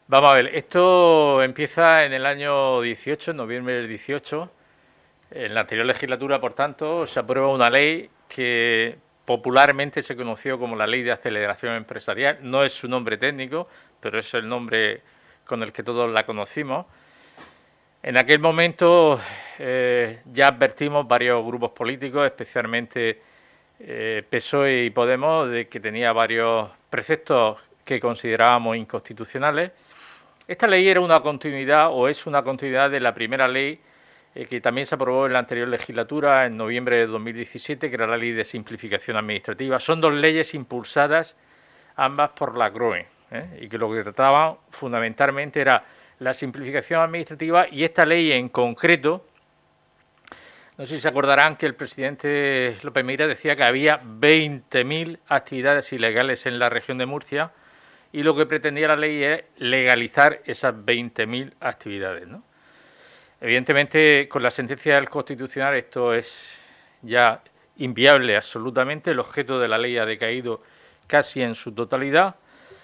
Vamos a ver, esto empieza en el año 18, en noviembre del 18. En la anterior legislatura, por tanto, se aprueba una ley que popularmente se conoció como la Ley de Aceleración Empresarial. No es su nombre técnico, pero es el nombre con el que todos la conocimos. En aquel momento ya advertimos varios grupos políticos, especialmente PSOE y Podemos, de que tenía varios preceptos que considerábamos inconstitucionales. Esta ley era una continuidad o es una continuidad de la primera ley que también se aprobó en la anterior legislatura, en noviembre de 2017, que era la Ley de Simplificación Administrativa. Son dos leyes impulsadas ambas por la CROE, y que lo que trataban fundamentalmente era la simplificación administrativa, y esta ley en concreto, no sé si se acordarán que el presidente López Miras decía que había 20.000 actividades ilegales en la región de Murcia, y lo que pretendía la ley es legalizar esas 20.000 actividades, ¿no? Evidentemente, con la sentencia del Constitucional esto es ya inviable absolutamente. El objeto de la ley ha decaído casi en su totalidad.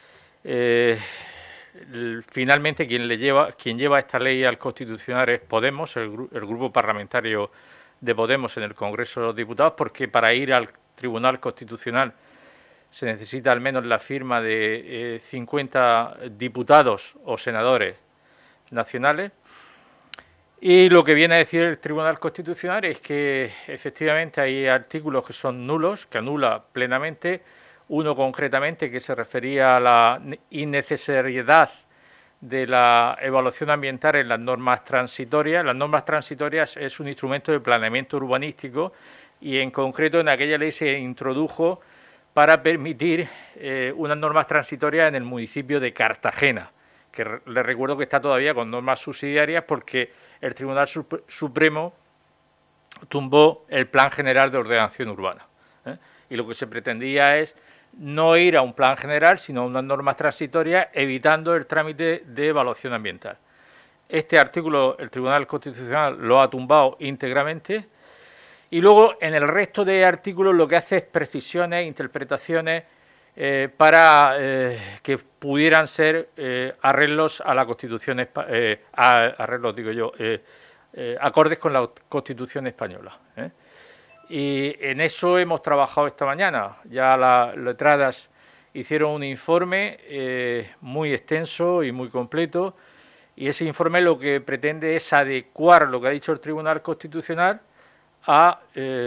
Finalmente, quien lleva esta ley al Constitucional es Podemos, el grupo parlamentario de Podemos en el Congreso de los Diputados, porque para ir al Tribunal Constitucional se necesita al menos la firma de 50 diputados o senadores nacionales. Y lo que viene a decir el Tribunal Constitucional es que efectivamente hay artículos que son nulos, que anula plenamente. Uno concretamente que se refería a la innecesariedad de la evaluación ambiental en las normas transitorias. Las normas transitorias es un instrumento de planeamiento urbanístico, y en concreto en aquella ley se introdujo para permitir unas normas transitorias en el municipio de Cartagena, que les recuerdo que está todavía con normas subsidiarias porque el Tribunal Supremo tumbó el Plan General de Ordenación Urbana. Y lo que se pretendía es no ir a un plan general, sino a unas normas transitorias, evitando el trámite de evaluación ambiental. Este artículo el Tribunal Constitucional lo ha tumbado íntegramente, y luego en el resto de artículos lo que hace es precisiones, interpretaciones para que pudieran ser arreglos a la Constitución arreglos digo yo, acordes con la Constitución española. Y en eso hemos trabajado esta mañana. Ya las letradas hicieron un informe muy extenso y muy completo, y ese informe lo que pretende es adecuar lo que ha dicho el Tribunal Constitucional a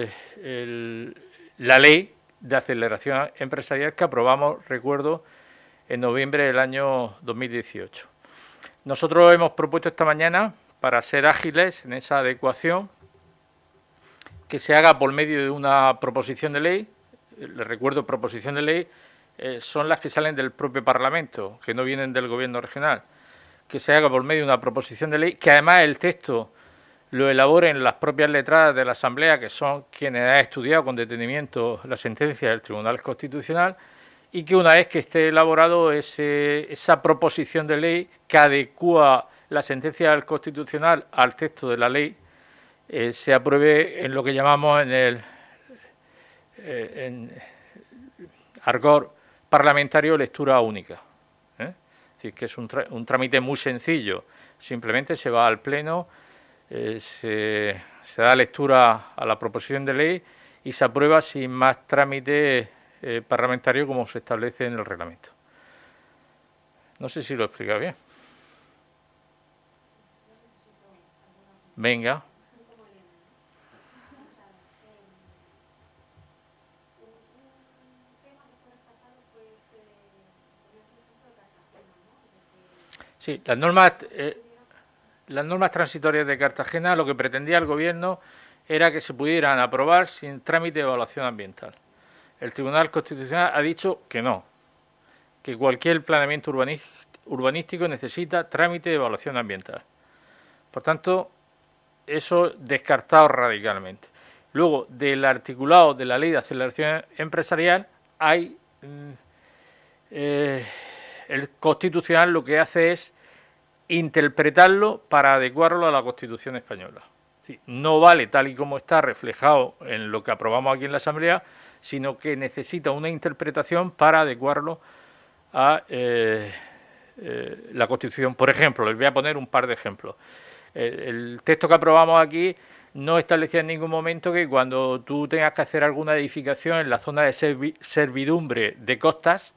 la ley de aceleración empresarial que aprobamos, recuerdo, en noviembre del año 2018. Nosotros hemos propuesto esta mañana, para ser ágiles en esa adecuación, que se haga por medio de una proposición de ley. Les recuerdo, proposición de ley son las que salen del propio Parlamento, que no vienen del Gobierno regional. Que se haga por medio de una proposición de ley, que además el texto lo elaboren las propias letradas de la Asamblea, que son quienes han estudiado con detenimiento la sentencia del Tribunal Constitucional, y que una vez que esté elaborado esa proposición de ley que adecúa la sentencia del Constitucional al texto de la ley, se apruebe en lo que llamamos en argot parlamentario lectura única. Es decir, que es un trámite muy sencillo. Simplemente se va al Pleno, se da lectura a la proposición de ley y se aprueba sin más trámite parlamentario, como se establece en el reglamento. No sé si lo he explicado bien. Venga. Sí, las normas transitorias de Cartagena, lo que pretendía el Gobierno era que se pudieran aprobar sin trámite de evaluación ambiental. El Tribunal Constitucional ha dicho que no, que cualquier planeamiento urbanístico necesita trámite de evaluación ambiental. Por tanto, eso descartado radicalmente. Luego, del articulado de la Ley de Aceleración Empresarial, hay el Constitucional lo que hace es interpretarlo para adecuarlo a la Constitución española. Sí, no vale tal y como está reflejado en lo que aprobamos aquí en la Asamblea, sino que necesita una interpretación para adecuarlo a la Constitución. Por ejemplo, les voy a poner un par de ejemplos. El texto que aprobamos aquí no establecía en ningún momento que cuando tú tengas que hacer alguna edificación en la zona de servidumbre de costas,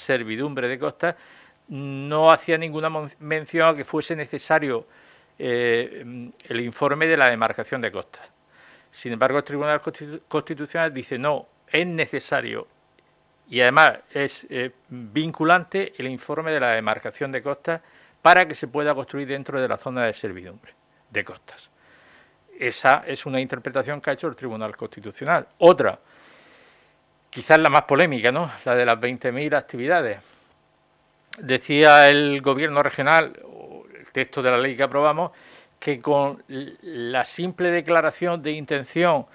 no hacía ninguna mención a que fuese necesario el informe de la demarcación de costas. Sin embargo, el Tribunal Constitucional dice no, es necesario y además es vinculante el informe de la demarcación de costas para que se pueda construir dentro de la zona de servidumbre de costas. Esa es una interpretación que ha hecho el Tribunal Constitucional. Otra, quizás la más polémica, ¿no? La de las 20.000 actividades. Decía el Gobierno regional, el texto de la ley que aprobamos, que con la simple declaración de intención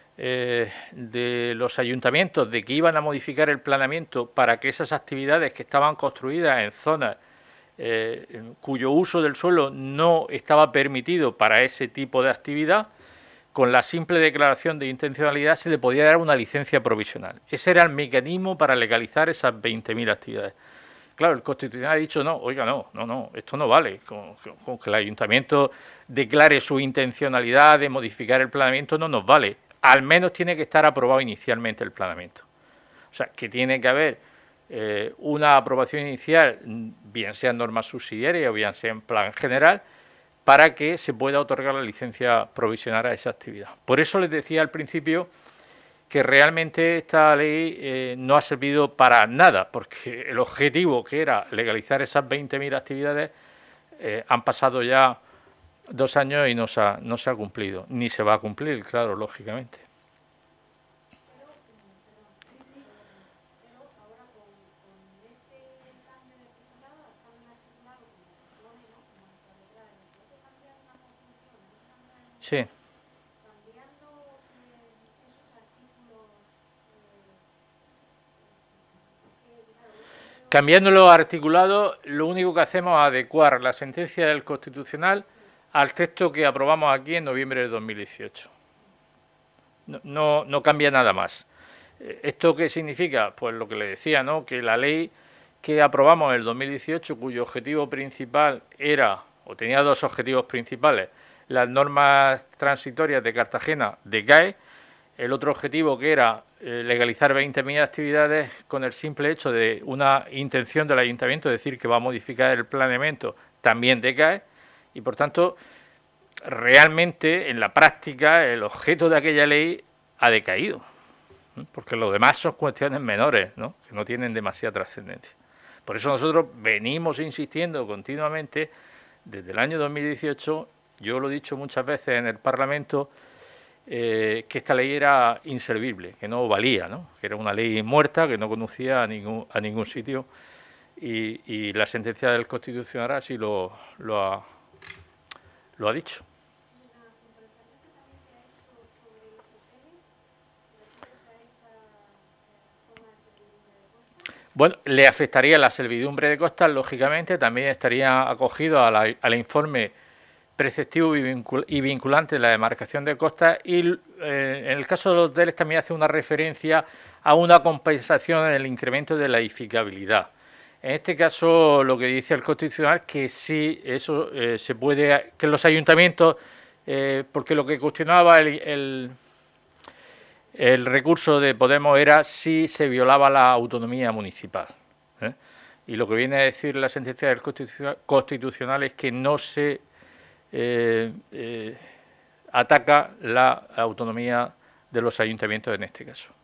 de los ayuntamientos de que iban a modificar el planeamiento para que esas actividades que estaban construidas en zonas cuyo uso del suelo no estaba permitido para ese tipo de actividad, con la simple declaración de intencionalidad se le podía dar una licencia provisional. Ese era el mecanismo para legalizar esas 20.000 actividades. Claro, el Constitucional ha dicho no, oiga, no, esto no vale. Con que el ayuntamiento declare su intencionalidad de modificar el planeamiento no nos vale. Al menos tiene que estar aprobado inicialmente el planeamiento. O sea, que tiene que haber una aprobación inicial, bien sea en normas subsidiarias o bien sea en plan general, para que se pueda otorgar la licencia provisional a esa actividad. Por eso les decía al principio que realmente esta ley no ha servido para nada, porque el objetivo que era legalizar esas 20.000 actividades han pasado ya 2 años y no se ha cumplido, ni se va a cumplir, claro, lógicamente. Sí. Cambiando los articulados, lo único que hacemos es adecuar la sentencia del Constitucional al texto que aprobamos aquí en noviembre de 2018. No cambia nada más. ¿Esto qué significa? Pues lo que le decía, ¿no? Que la ley que aprobamos en el 2018, cuyo objetivo principal era, o tenía 2 objetivos principales, las normas transitorias de Cartagena decae, el otro objetivo que era legalizar 20.000 actividades con el simple hecho de una intención del ayuntamiento, es decir, que va a modificar el planeamiento, también decae y por tanto realmente en la práctica el objeto de aquella ley ha decaído, porque lo demás son cuestiones menores, ¿no? Que no tienen demasiada trascendencia. Por eso nosotros venimos insistiendo continuamente desde el año 2018, yo lo he dicho muchas veces en el Parlamento, que esta ley era inservible, que no valía, ¿no? Que era una ley muerta, que no conducía a ningún sitio y la sentencia del Constitucional así lo ha dicho. Bueno, le afectaría la servidumbre de costas, lógicamente, también estaría acogido al informe preceptivo y vinculante de la demarcación de costas y en el caso de los hoteles también hace una referencia a una compensación en el incremento de la edificabilidad. En este caso lo que dice el Constitucional que sí, eso se puede, que los ayuntamientos, porque lo que cuestionaba el recurso de Podemos era si se violaba la autonomía municipal. Y lo que viene a decir la sentencia del Constitucional es que no se ataca la autonomía de los ayuntamientos en este caso.